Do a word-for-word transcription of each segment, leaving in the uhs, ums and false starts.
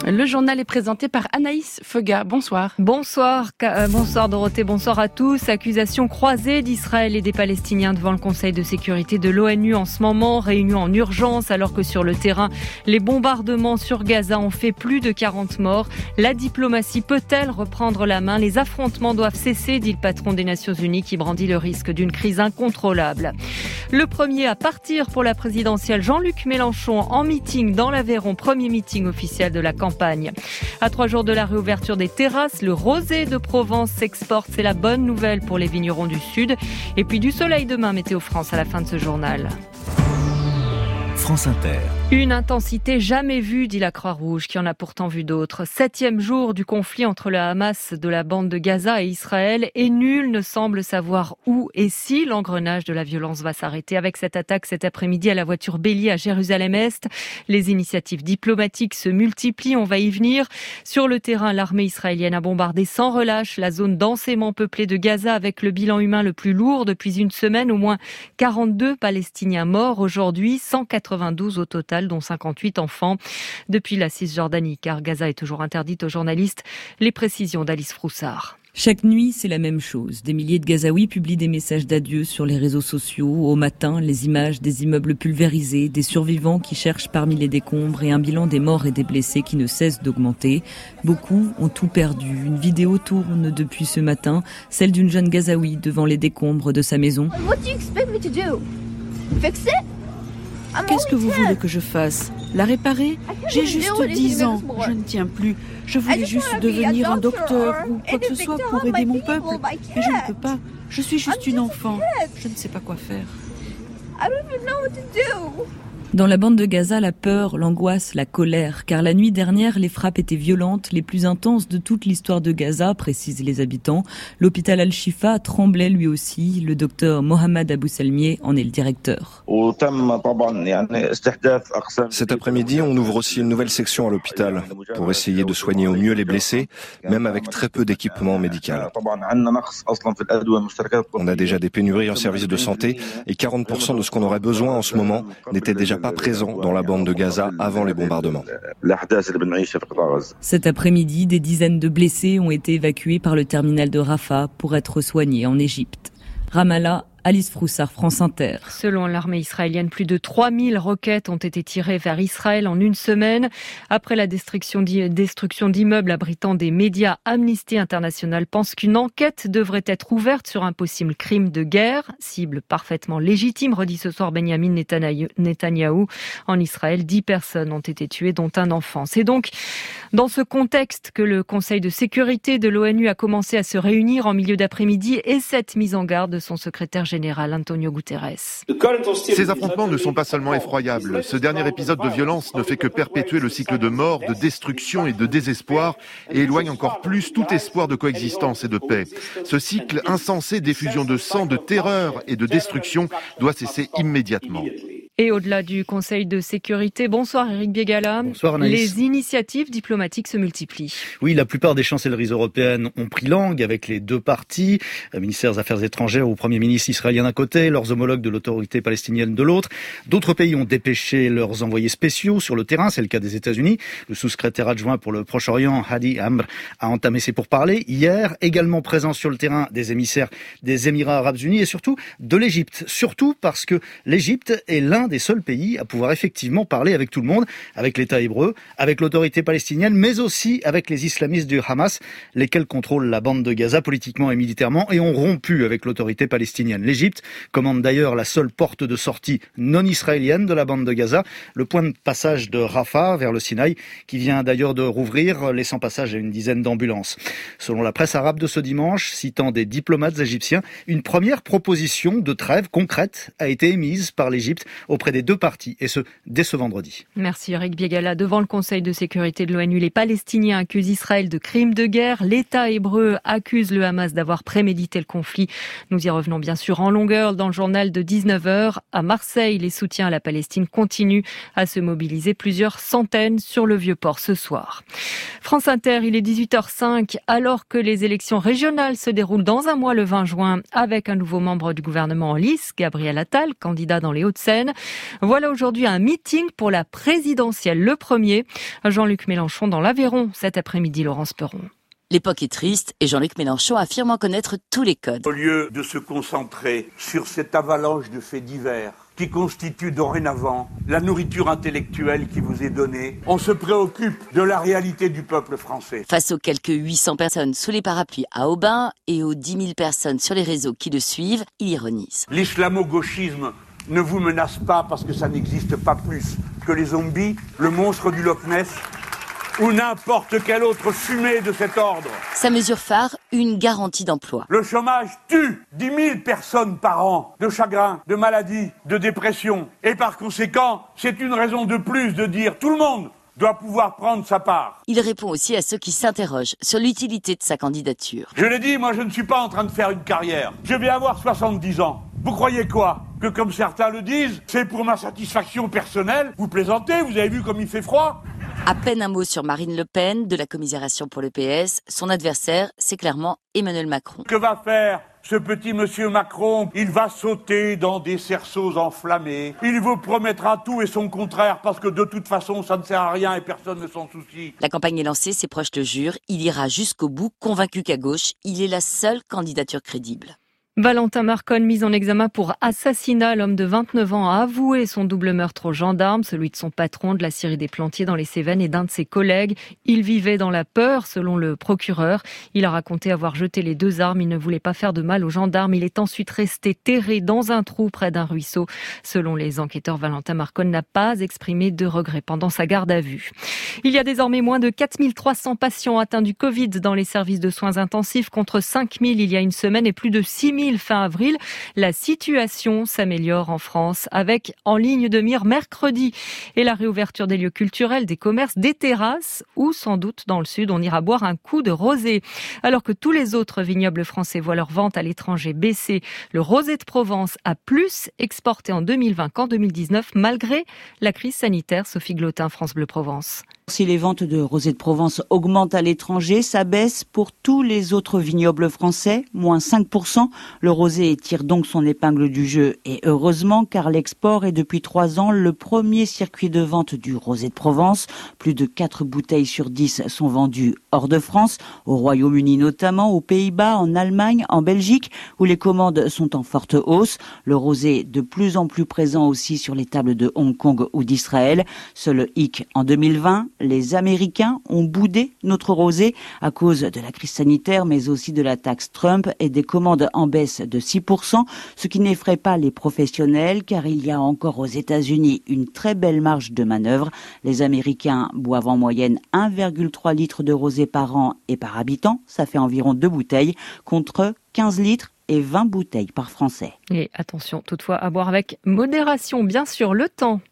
Le journal est présenté par Anaïs Feuga. Bonsoir. Bonsoir, euh, bonsoir Dorothée, bonsoir à tous. Accusations croisées d'Israël et des Palestiniens devant le Conseil de sécurité de l'ONU en ce moment. Réunion en urgence alors que sur le terrain, les bombardements sur Gaza ont fait plus de quarante morts. La diplomatie peut-elle reprendre la main ? Les affrontements doivent cesser, dit le patron des Nations Unies qui brandit le risque d'une crise incontrôlable. Le premier à partir pour la présidentielle, Jean-Luc Mélenchon en meeting dans l'Aveyron, premier meeting officiel de la campagne. À trois jours de la réouverture des terrasses, le rosé de Provence s'exporte. C'est la bonne nouvelle pour les vignerons du Sud. Et puis du soleil demain, Météo France, à la fin de ce journal. France Inter. Une intensité jamais vue, dit la Croix-Rouge, qui en a pourtant vu d'autres. Septième jour du conflit entre le Hamas de la bande de Gaza et Israël, et nul ne semble savoir où et si l'engrenage de la violence va s'arrêter. Avec cette attaque cet après-midi à la voiture bélier à Jérusalem-Est, les initiatives diplomatiques se multiplient, on va y venir. Sur le terrain, l'armée israélienne a bombardé sans relâche la zone densément peuplée de Gaza avec le bilan humain le plus lourd depuis une semaine. Au moins quarante-deux Palestiniens morts aujourd'hui, cent quatre-vingt-douze au total, dont cinquante-huit enfants. Depuis la Cisjordanie, car Gaza est toujours interdite aux journalistes. Les précisions d'Alice Froussard. Chaque nuit, c'est la même chose. Des milliers de Gazaouis publient des messages d'adieu sur les réseaux sociaux. Au matin, les images des immeubles pulvérisés, des survivants qui cherchent parmi les décombres et un bilan des morts et des blessés qui ne cesse d'augmenter. Beaucoup ont tout perdu. Une vidéo tourne depuis ce matin, celle d'une jeune Gazaoui devant les décombres de sa maison. What do you expect me to do? Fix it? Qu'est-ce que vous voulez que je fasse ? La réparer ? J'ai juste dix ans, je ne tiens plus. Je voulais juste devenir un docteur ou quoi que ce soit pour aider mon peuple. Mais je ne peux pas. Je suis juste une enfant. Je ne sais pas quoi faire. Dans la bande de Gaza, la peur, l'angoisse, la colère. Car la nuit dernière, les frappes étaient violentes, les plus intenses de toute l'histoire de Gaza, précisent les habitants. L'hôpital Al-Shifa tremblait lui aussi. Le docteur Mohamed Abou Salmieh en est le directeur. Cet après-midi, on ouvre aussi une nouvelle section à l'hôpital pour essayer de soigner au mieux les blessés, même avec très peu d'équipement médical. On a déjà des pénuries en services de santé et quarante pour cent de ce qu'on aurait besoin en ce moment n'était déjà pas présent dans la bande de Gaza avant les bombardements. Cet après-midi, des dizaines de blessés ont été évacués par le terminal de Rafah pour être soignés en Égypte. Ramallah, Alice Froussard, France Inter. Selon l'armée israélienne, plus de trois mille roquettes ont été tirées vers Israël en une semaine. Après la destruction d'immeubles abritant des médias, Amnesty International pense qu'une enquête devrait être ouverte sur un possible crime de guerre, cible parfaitement légitime, redit ce soir Benjamin Netanyahou. En Israël, dix personnes ont été tuées, dont un enfant. C'est donc dans ce contexte que le Conseil de sécurité de l'ONU a commencé à se réunir en milieu d'après-midi et cette mise en garde de son secrétaire général Antonio Guterres. Ces affrontements ne sont pas seulement effroyables. Ce dernier épisode de violence ne fait que perpétuer le cycle de mort, de destruction et de désespoir et éloigne encore plus tout espoir de coexistence et de paix. Ce cycle insensé d'effusion de sang, de terreur et de destruction doit cesser immédiatement. Et au-delà du Conseil de sécurité, bonsoir Éric Biégala. Bonsoir Anaïs. Les initiatives diplomatiques se multiplient. Oui, la plupart des chancelleries européennes ont pris langue avec les deux parties, le ministère des Affaires étrangères ou Premier ministre israélien d'un côté, leurs homologues de l'autorité palestinienne de l'autre. D'autres pays ont dépêché leurs envoyés spéciaux sur le terrain, c'est le cas des États-Unis. Le sous-secrétaire adjoint pour le Proche-Orient, Hadi Amr, a entamé ses pourparlers hier, également présent sur le terrain des émissaires des Émirats arabes unis et surtout de l'Égypte. Surtout parce que l'Égypte est l'un des seuls pays à pouvoir effectivement parler avec tout le monde, avec l'État hébreu, avec l'autorité palestinienne, mais aussi avec les islamistes du Hamas, lesquels contrôlent la bande de Gaza politiquement et militairement et ont rompu avec l'autorité palestinienne. L'Égypte commande d'ailleurs la seule porte de sortie non israélienne de la bande de Gaza, le point de passage de Rafah vers le Sinaï, qui vient d'ailleurs de rouvrir, laissant passage à une dizaine d'ambulances. Selon la presse arabe de ce dimanche, citant des diplomates égyptiens, une première proposition de trêve concrète a été émise par l'Égypte auprès des deux parties, et ce, dès ce vendredi. Merci Eric Biégala. Devant le Conseil de sécurité de l'ONU, les Palestiniens accusent Israël de crimes de guerre. L'État hébreu accuse le Hamas d'avoir prémédité le conflit. Nous y revenons bien sûr en longueur dans le journal de dix-neuf heures. À Marseille, les soutiens à la Palestine continuent à se mobiliser. Plusieurs centaines sur le Vieux-Port ce soir. France Inter, il est dix-huit heures cinq, alors que les élections régionales se déroulent dans un mois le vingt juin, avec un nouveau membre du gouvernement en lice, Gabriel Attal, candidat dans les Hauts-de-Seine. Voilà aujourd'hui un meeting pour la présidentielle, le premier. Jean-Luc Mélenchon dans l'Aveyron cet après-midi, Laurence Perron. L'époque est triste et Jean-Luc Mélenchon affirme en connaître tous les codes. Au lieu de se concentrer sur cette avalanche de faits divers qui constitue dorénavant la nourriture intellectuelle qui vous est donnée, on se préoccupe de la réalité du peuple français. Face aux quelques huit cents personnes sous les parapluies à Aubin et aux dix mille personnes sur les réseaux qui le suivent, il ironise. L'islamo-gauchisme ne vous menace pas parce que ça n'existe pas plus que les zombies, le monstre du Loch Ness ou n'importe quelle autre fumée de cet ordre. Sa mesure phare, une garantie d'emploi. Le chômage tue dix mille personnes par an de chagrin, de maladie, de dépression. Et par conséquent, c'est une raison de plus de dire tout le monde doit pouvoir prendre sa part. Il répond aussi à ceux qui s'interrogent sur l'utilité de sa candidature. Je l'ai dit, moi je ne suis pas en train de faire une carrière. Je vais avoir soixante-dix ans. Vous croyez quoi ? Que comme certains le disent, c'est pour ma satisfaction personnelle ? Vous plaisantez, vous avez vu comme il fait froid ? À peine un mot sur Marine Le Pen, de la commisération pour le P S. Son adversaire, c'est clairement Emmanuel Macron. Que va faire ce petit monsieur Macron? Il va sauter dans des cerceaux enflammés. Il vous promettra tout et son contraire parce que de toute façon, ça ne sert à rien et personne ne s'en soucie. La campagne est lancée, ses proches le jurent. Il ira jusqu'au bout, convaincu qu'à gauche, il est la seule candidature crédible. Valentin Marconne, mis en examen pour assassinat. L'homme de vingt-neuf ans a avoué son double meurtre aux gendarmes, celui de son patron de la scierie des Plantiers dans les Cévennes et d'un de ses collègues. Il vivait dans la peur, selon le procureur. Il a raconté avoir jeté les deux armes. Il ne voulait pas faire de mal aux gendarmes. Il est ensuite resté terré dans un trou près d'un ruisseau. Selon les enquêteurs, Valentin Marconne n'a pas exprimé de regrets pendant sa garde à vue. Il y a désormais moins de quatre mille trois cents patients atteints du Covid dans les services de soins intensifs contre cinq mille il y a une semaine et plus de six mille fin avril. La situation s'améliore en France avec en ligne de mire mercredi et la réouverture des lieux culturels, des commerces, des terrasses ou sans doute dans le sud on ira boire un coup de rosé. Alors que tous les autres vignobles français voient leur vente à l'étranger baisser, le rosé de Provence a plus exporté en deux mille vingt qu'en deux mille dix-neuf malgré la crise sanitaire. Sophie Glotin, France Bleu Provence. Si les ventes de rosé de Provence augmentent à l'étranger, ça baisse pour tous les autres vignobles français, moins cinq pour cent. Le rosé tire donc son épingle du jeu et heureusement car l'export est depuis trois ans le premier circuit de vente du rosé de Provence. Plus de quatre bouteilles sur dix sont vendues hors de France, au Royaume-Uni notamment, aux Pays-Bas, en Allemagne, en Belgique, où les commandes sont en forte hausse. Le rosé de plus en plus présent aussi sur les tables de Hong Kong ou d'Israël. Seul hic en deux mille vingt, les Américains ont boudé notre rosé à cause de la crise sanitaire, mais aussi de la taxe Trump et des commandes en baisse de six pour cent, ce qui n'effraie pas les professionnels, car il y a encore aux États-Unis une très belle marge de manœuvre. Les Américains boivent en moyenne un virgule trois litres de rosé par an et par habitant, ça fait environ deux bouteilles, contre quinze litres et vingt bouteilles par Français. Et attention toutefois à boire avec modération, bien sûr, le temps.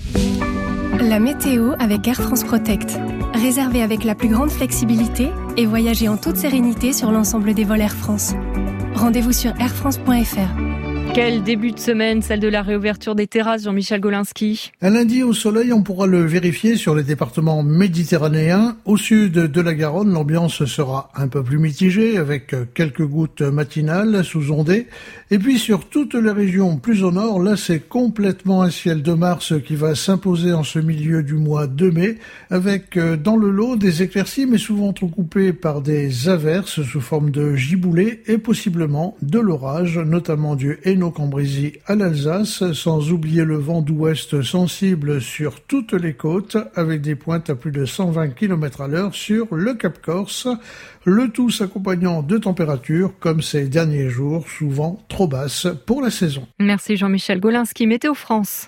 La météo avec Air France Protect. Réservez avec la plus grande flexibilité et voyagez en toute sérénité sur l'ensemble des vols Air France. Rendez-vous sur air france point f r. Quel début de semaine, celle de la réouverture des terrasses, Jean-Michel Golinski. Un lundi au soleil, on pourra le vérifier sur les départements méditerranéens. Au sud de la Garonne, l'ambiance sera un peu plus mitigée, avec quelques gouttes matinales sous ondées. Et puis sur toutes les régions plus au nord, là c'est complètement un ciel de mars qui va s'imposer en ce milieu du mois de mai, avec dans le lot des éclaircies, mais souvent entrecoupées par des averses sous forme de giboulées et possiblement de l'orage, notamment du Hainaut-Cambrésis à l'Alsace, sans oublier le vent d'ouest sensible sur toutes les côtes, avec des pointes à plus de cent vingt kilomètres à l'heure sur le Cap Corse, le tout s'accompagnant de températures, comme ces derniers jours, souvent trop basses pour la saison. Merci Jean-Michel Golinski, Météo France.